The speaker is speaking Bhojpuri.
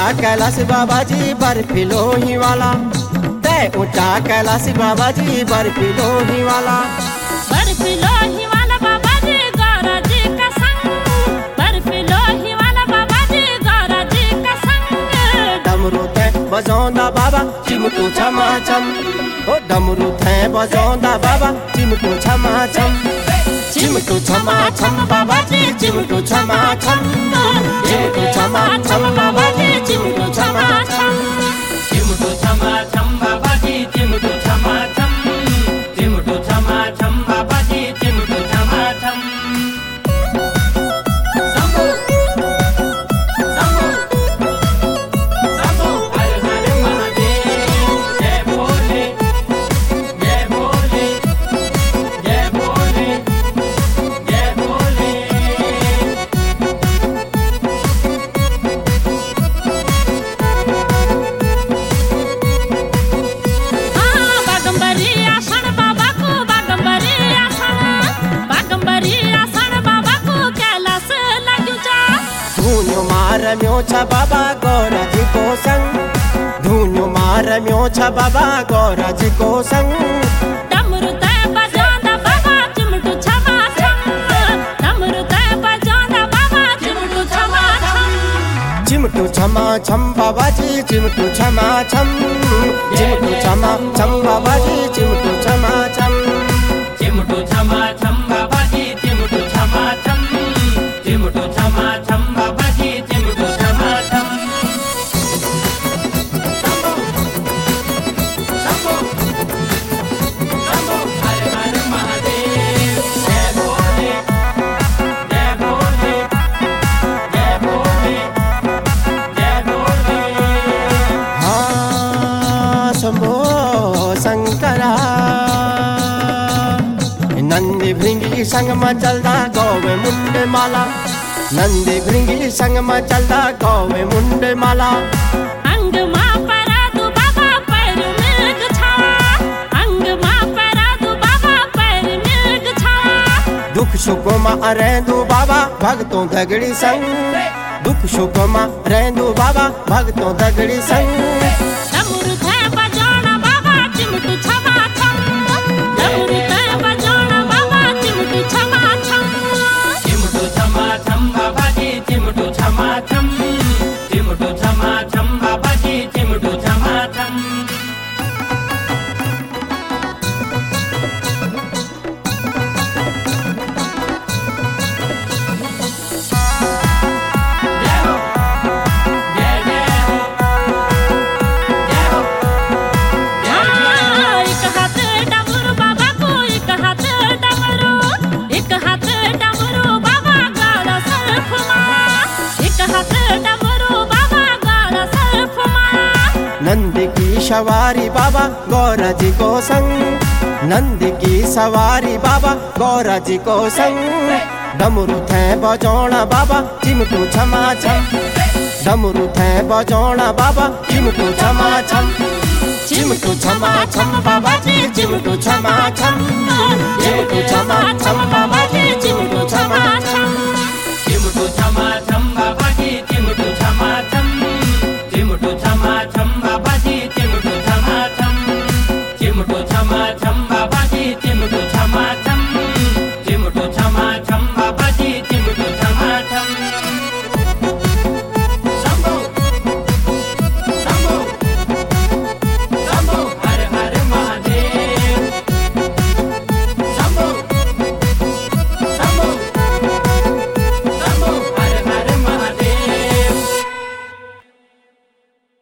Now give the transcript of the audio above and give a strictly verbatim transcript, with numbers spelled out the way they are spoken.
कैलाश बाबा जी बर्फी लोही वाला, तय ऊंचा कैलाश बाबा जी बर्फी लोही वाला। बर्फी लोही वाला बाबा जी गौरा जी का संग, बर्फी लोही वाला बाबा जी गौरा जी का संग। डमरू थे बजौंदा बाबा चिमटू छमा छम, ओ डमरू थे बजौंदा बाबा चिमटू छमा छम। चिमटू छमा छम बाबा जी चिमटू छमा छम, चिमटू छमा छम बाबा जी चिमटू छमा छम। चिमटू छमा छम बाबा जी चिमटू छमा छम, चिमटू छमा छम बाबा जी चिमटू छमा छम। शंभो शंभो शंभो हर हर महादेव, जय भोले जय भोले जय भोले जय भोले। हाँ, बागंबरी आसन बाबा को, बागंबरी आसन, बागंबरी आसन बाबा को कैलाश लाग्यो जा। धून्यो मार म्यो छ बाबा गौरा जी को संग, धून्यो मार म्यो छ बाबा गौरा जी को संग। डमरू तय बजांदा बाबा चिमटू छमा छम, डमरू तय बजांदा बाबा चिमटू छमा छम। चिमटू छमा छम बाबा जी चिमटू छमा छम, चिमटू छमा छम बाबा जी चिमटू छमा छम। चिमटू छमा छम बाबा जी चिमटू छमा छम, चिमटू छमा छम बाबा जी चिमटू छमा छम। शंभो शंभो शंभो हर हर महादेव, जय भोले जय भोले जय भोले जय भोले। हाँ शंभो शंकरा, नंदी भृंगी संग में चलदा गौवे मुंड माला, नंदी भृंगी संग में चलदा गौवे मुंड माला। अंग मां परा दू बाबा पैर मृग छाला, अंग मां परा दू बाबा पैर मृग छाला। दुख सुख में रहंदू बाबा भगतों दगड़ी संग, दुख सुख में रहंदू बाबा भगतों दगड़ी संग। डमरू थे बजाना बाबा चिमटू छमा छम, डमरू थे बजाना बाबा चिमटू छमा छम। चिमटू छमा छम बाबा जी चिमटू छमा छम, चिमटू छमा छम बाबा जी चिमटू छमा छम। जय हो जय जय हो जय हो हाँ, एक हाथ डमरू बाबा को, एक हाथ डमरू, एक हाथ डमरू बाबा गाड़ा सर्फ माँ, एक हाथ डमरू बाबा गाड़ा सर्फ माँ। नंद की सवारी बाबा गौरा जी को संग, नंद की सवारी बाबा गौरा जी को संग। डमरू थे बजौना बाबा चिमटू छमा छम, डमरू थे बजौना बाबा चिमटू छमा छम। चिमटू छमा छम बाबा जी चिमटू छमा छम, चिमटू छमा छम बाबा जी चिमटू छमा छम। चिमटू छमा छम बाबा जी चिमटू छमा छम, चिमटू छमा छम बाबा